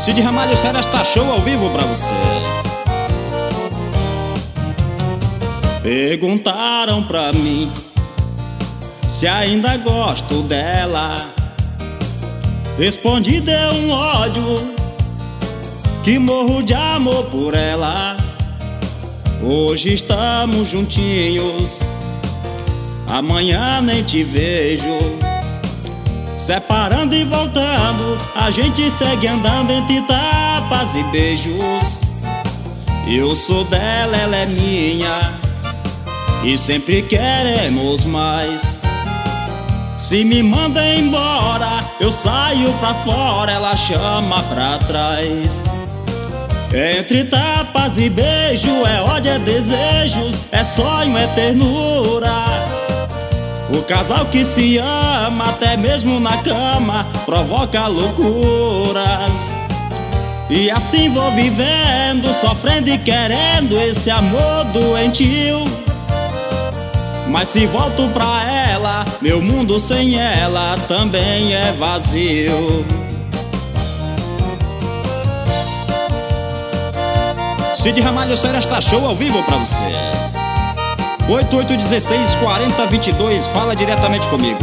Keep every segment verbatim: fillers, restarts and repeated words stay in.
Cid Ramalho Seresta Show ao vivo pra você. Perguntaram pra mim se ainda gosto dela. Respondi, deu um ódio, que morro de amor por ela. Hoje estamos juntinhos, amanhã nem te vejo. Separando e voltando, a gente segue andando entre tapas e beijos. Eu sou dela, ela é minha, e sempre queremos mais. Se me manda embora, eu saio pra fora, ela chama pra trás. Entre tapas e beijo, é ódio, é desejos, é sonho, é ternura. O casal que se ama, até mesmo na cama, provoca loucuras. E assim vou vivendo, sofrendo e querendo esse amor doentio. Mas se volto pra ela, meu mundo sem ela também é vazio. Cid Ramalho Seresta Show ao vivo pra você. oito oito um seis, quatro zero dois dois, fala diretamente comigo.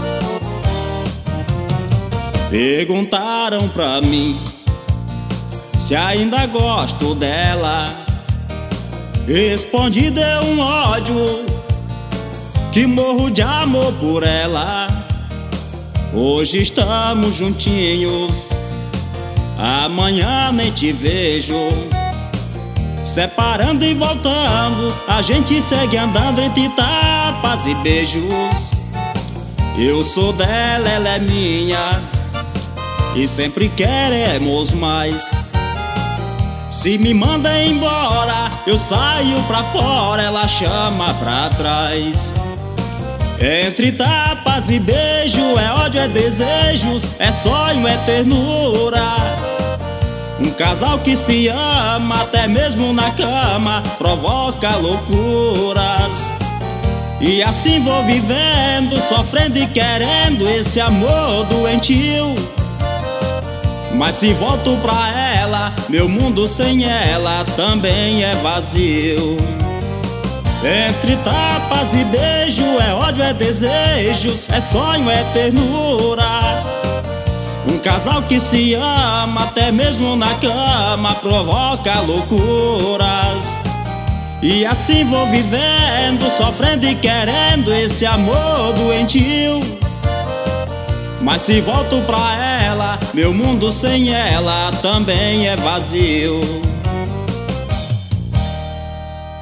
Perguntaram pra mim se ainda gosto dela. Respondi, deu um ódio, que morro de amor por ela. Hoje estamos juntinhos, amanhã nem te vejo. Separando e voltando, a gente segue andando entre tapas e beijos. Eu sou dela, ela é minha, e sempre queremos mais. Se me manda embora, eu saio pra fora, ela chama pra trás. Entre tapas e beijo, é ódio, é desejos, é sonho, é ternura. Um casal que se ama, até mesmo na cama, provoca loucuras. E assim vou vivendo, sofrendo e querendo esse amor doentio. Mas se volto pra ela, meu mundo sem ela também é vazio. Entre tapas e beijo, é ódio, é desejos, é sonho, é ternura. Um casal que se ama, até mesmo na cama, provoca loucuras. E assim vou vivendo, sofrendo e querendo esse amor doentio. Mas se volto pra ela, meu mundo sem ela também é vazio.